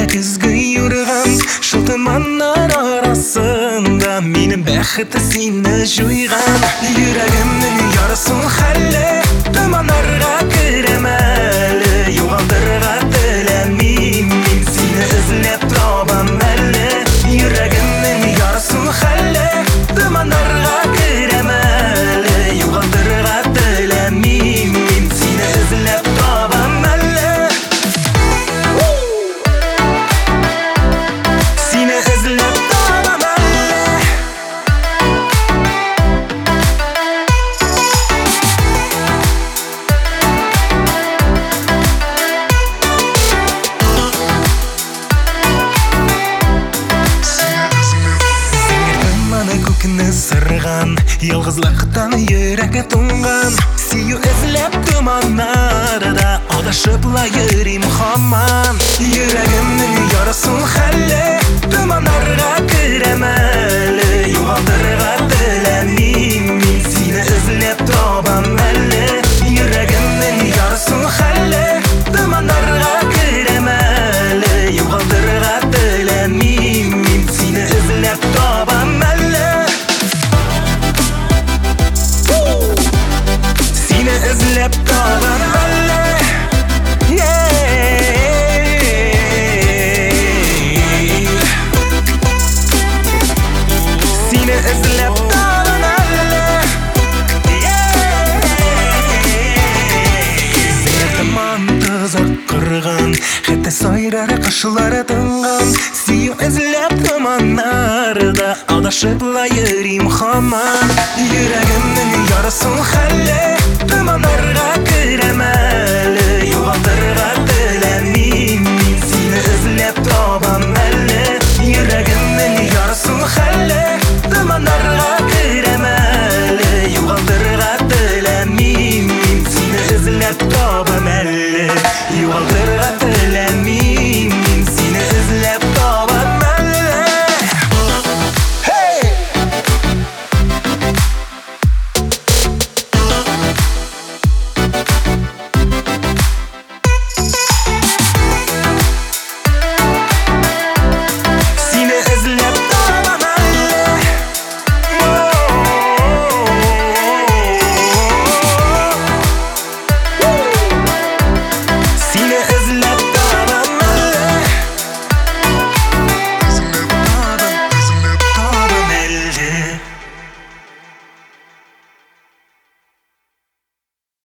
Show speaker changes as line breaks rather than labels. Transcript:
күзгі юрған шылтыманар арасында менің бәхіті сені жойған жүрегімнің ярысын хәлі тұманарға кірем әлі юғалдырға тіләмейм мен сені ізлеп табам әлі жүрегімнің ярысын хәлі тұманарға кірем әлі юғалдырға тіләмейм мен сені ізлеп табам әлі сені ізлеп табам әлі көкіні сырған ялғызлықтан жүрегі тұнған сүйу ізлеп тұманарда адашыпла жүрем хаман жүрегімнің ярысын хәлі тұманарға кірем әлі юғалдырға тіләмейм мен сені ізлеп табам әлі жүрегімнің ярысын хәлі тұманарға кірем әлі юғалдырға тіләмейм мен сені ізлеп табам әлі сені ізлеп табам әлі сені ізлеп табам әлі сертіман тұзақ құрған хәтті сайрары қашылары тыңған сүйу ізлеп тұманарда адашыпла жүрем хаман жүрегімнің ярысын хәлі тұманарға кірем әлі юғалдырға тіләмейм мен сені ізлеп табам